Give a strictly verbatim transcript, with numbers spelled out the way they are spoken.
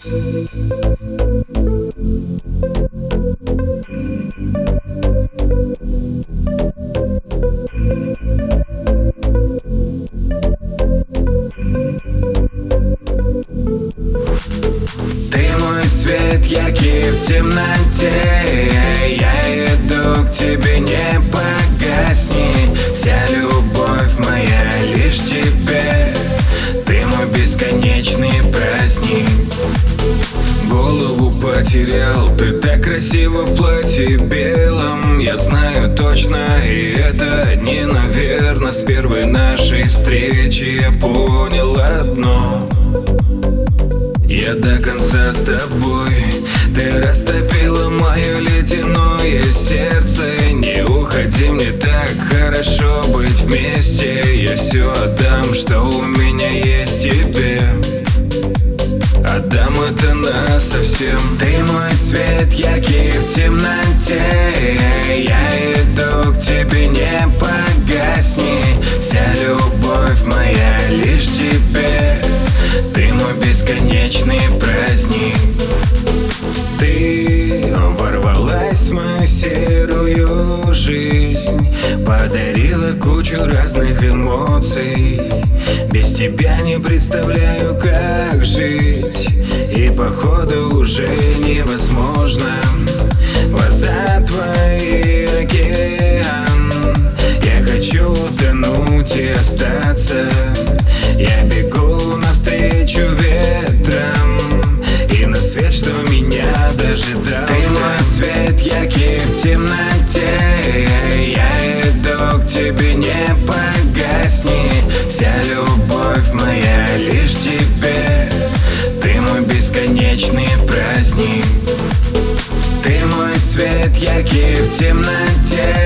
Яркий в темноте, я иду к тебе, не погасни. Вся любовь моя лишь тебе, ты мой бесконечный праздник. Голову потерял, ты так красиво в платье белом. Я знаю точно, и это не наверно. С первой нашей встречи я понял одно: я до конца с тобой. Ты растопила мое ледяное сердце. Не уходи, мне так хорошо быть вместе. Я все отдам, что у меня есть тебе. Отдам это насовсем. Ты мой свет, яркий в темноте. Я иду к тебе, не погасни. Вся любовь моя лишь тебе, ты мой бесконечный праздник. Ты ворвалась в мою серую жизнь, подарила кучу разных эмоций. Без тебя не представляю, как жить, и походу уже невозможно. Глаза твои океан, я хочу утонуть и остаться. Я бегу навстречу ветрам и на свет, что меня дожидался. Ты мой свет, яркий в темноте. Я иду к тебе, не погасни. Вся любовь моя лишь тебе, ты мой бесконечный праздник. Ты мой свет, яркий в темноте.